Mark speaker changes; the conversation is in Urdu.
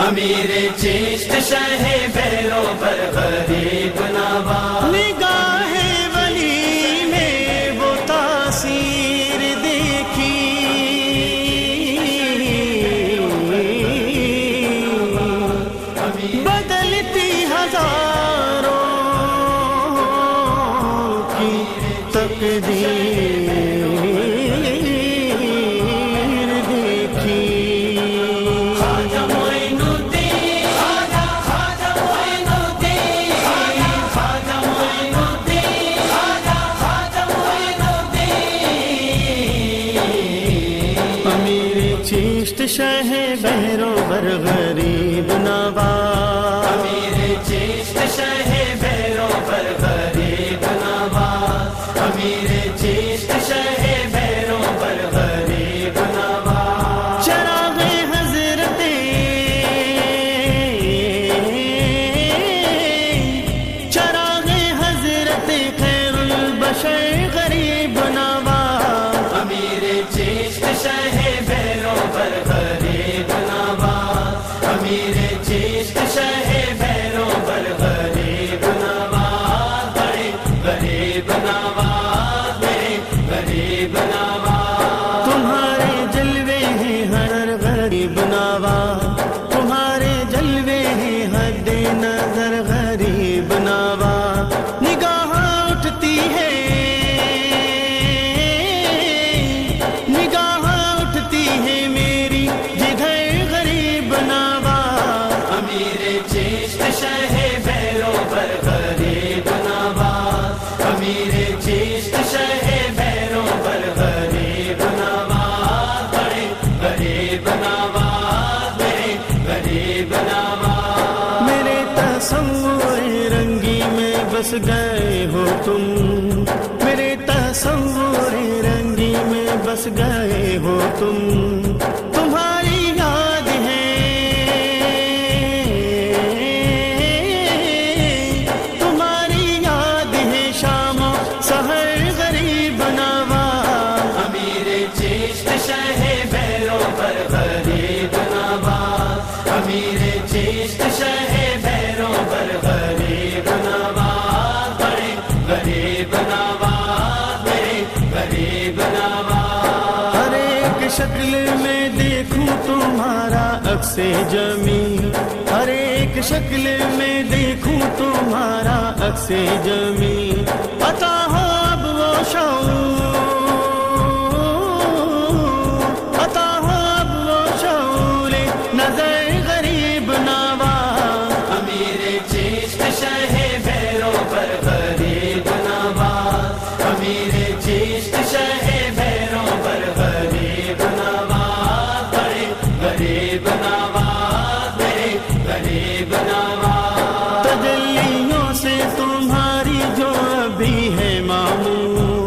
Speaker 1: امیر چشت شہ بیرو پر غریب نواز،
Speaker 2: نگاہ ولی میں وہ تاثیر دیکھی، بدلتی ہزاروں کی تقدیر دیکھی،
Speaker 1: خواجہ معین الدین، خواجہ معین الدین، خواجہ معین الدین، خواجہ معین الدین،
Speaker 2: امیر چشت شہ بہرو بر غریب نواز،
Speaker 1: امیر چشت شہ بیرو پر غریب نواز، امیر چشت شہ بیرو پر غریب نواز،
Speaker 2: چراغ حضرت چراغ حضرت خیر البشر غریب نواز،
Speaker 1: امیر چشت شہ بیرو پر غریب نواز، امیر چشت شہ بیرو پر غریب نواز، بڑے غریب نواز، میرے غریب نواز،
Speaker 2: تمہارے جلوے ہیں ہر غریب نواز، تمہارے جلوے ہیں حد نظر غریب نواز، نگاہ اٹھتی ہے نگاہ اٹھتی ہے میری جدھر غریب نواز،
Speaker 1: امیر چشت شہ بیرو پر غریب نواز، امیر چشت شہ بیرو پر غریب نواز، بڑے غریب نواز، میرے غریب نواز،
Speaker 2: میرے تصور رنگی میں بس گئے ہو تم، میرے تصور رنگی میں بس گئے ہو تم، تمہاری یاد ہے تمہاری یاد ہے شام و سحر غریب نواز،
Speaker 1: امیر چشت شہ بیرو پر غریب نواز، امیر چشت شہ بیرو پر غریب نواز، بڑے غریب نواز، میرے غریب نواز،
Speaker 2: ہر ایک شکل میں دیکھوں تمہارا عکس جمیل، ہر ایک شکل میں دیکھوں تمہارا عکس جمیل، عطا ہو اب وہ شعور